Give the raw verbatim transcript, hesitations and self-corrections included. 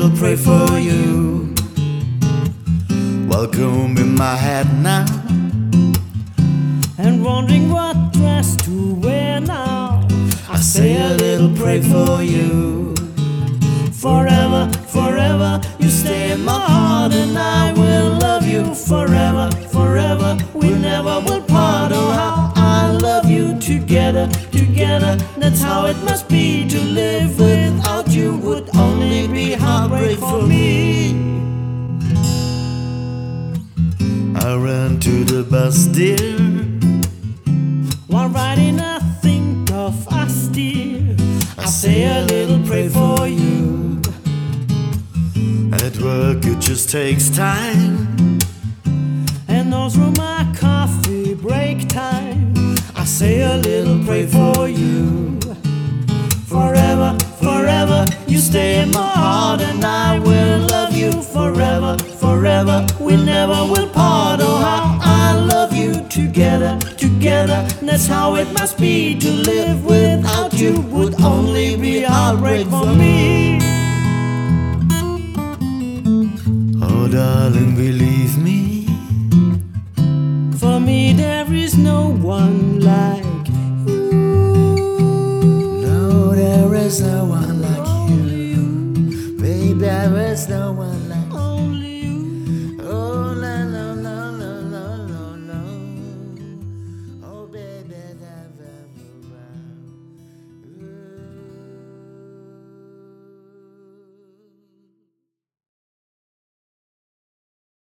little pray for you. Welcome in my hat now, and wondering what dress to wear now. I say a little pray for you. Forever, forever, you stay in my heart, and I will love you forever, forever. We never will part. Oh, how I love you. Together, together, that's how it must be. To live without you would only be heartbreak for me. I ran to the bus, dear, while riding I think of us, dear. I say a little pray for you. At work it just takes time, and those were my coffee break time. I say a little pray for you. Forever, forever, you stay in my heart, and I will love you forever, forever. We never will part. Oh, how I love you. Together, together, that's how it must be. To live without you would only be heartbreak for me. Oh, darling, believe me, for me there is no one like you. no, there is no one like you. Babe, there is no one